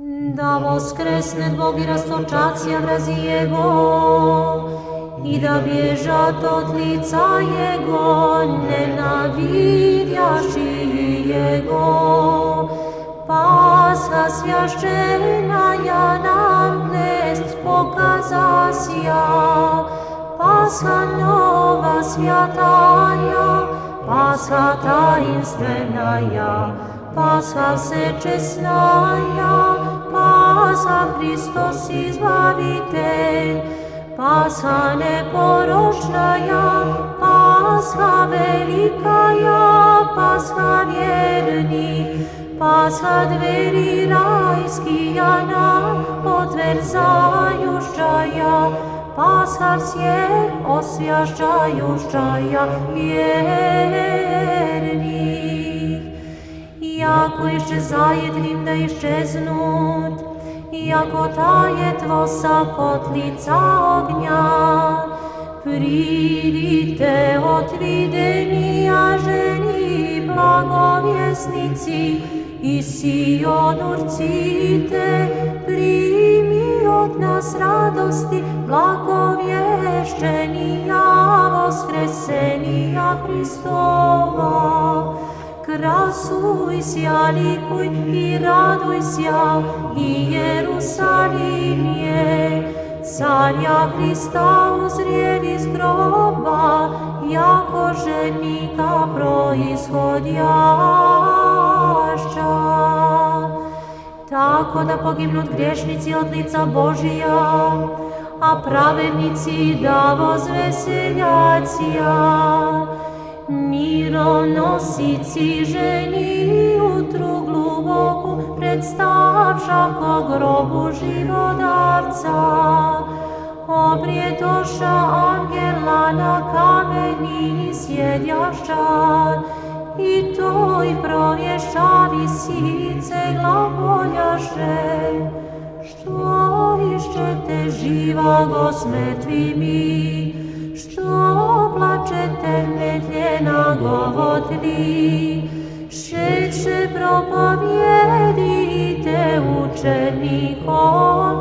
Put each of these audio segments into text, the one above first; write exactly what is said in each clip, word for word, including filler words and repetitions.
Da voskresne Bog i rastočacija vrazi Jego, i da bježat od lica Jego, nenavidjaši Jego. Pasha svjašćena ja nam dnes pokazasja, Pasha nova svjataja, Pasha tajinstvenaja, Pasha všečesnaja, Pasha Hristos izbavitelj, Pasha neporočnaja, Pasha velikaja, Pasha vjernih, Pasha dveri rajskija nam otverzajušćaja, Pasha svijet osvjašćajušćaja vjernih. Jako iščezajednim da iščeznut, jako tajetvo sa kotlica ognja, pridite otvidenija ženi blagovjesnici, i Sion urcite, primi od nas radosti blagovješćenija, voskresenija Hristova. Krasuj sja, likuj i raduj sja, i Jerusalim je, carja Hrista uzrijev iz groba, jako ženika proishodjašća. Tako da pognut griješnici od lica Božija, a pravednici da vozveseljacija. Mironosici ženi utru gluboku predstavša ko grobu živodavca. Obrijedoša angela na kameni sjedjašća, i toj provješća visice glagoljaše. Što išćete živa go s mrtvimi, što plačete medljena govotli, šeće propovijedite učenikom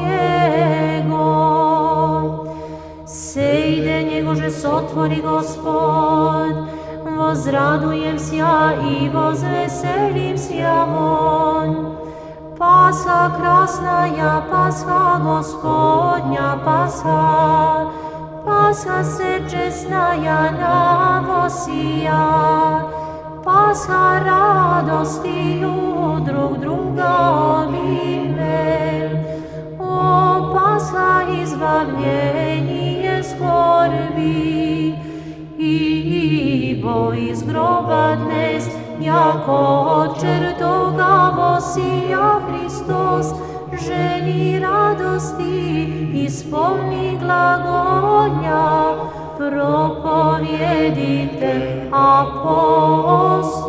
Jego. Sejde njegože sotvori Gospod, vozradujem sja i vozveselim sja von. Pasha krasnaja, Pasha Gospodnja, Pasha, Pasha všečesnaja navosija, Pasha radostiju drug druga ovime. O Pasha izbavljenje skorbi, ibo iz groba dnes, jako od čertoga vosija Hristos, ženi radosti, ispolni glagonja, propovjedite apostol.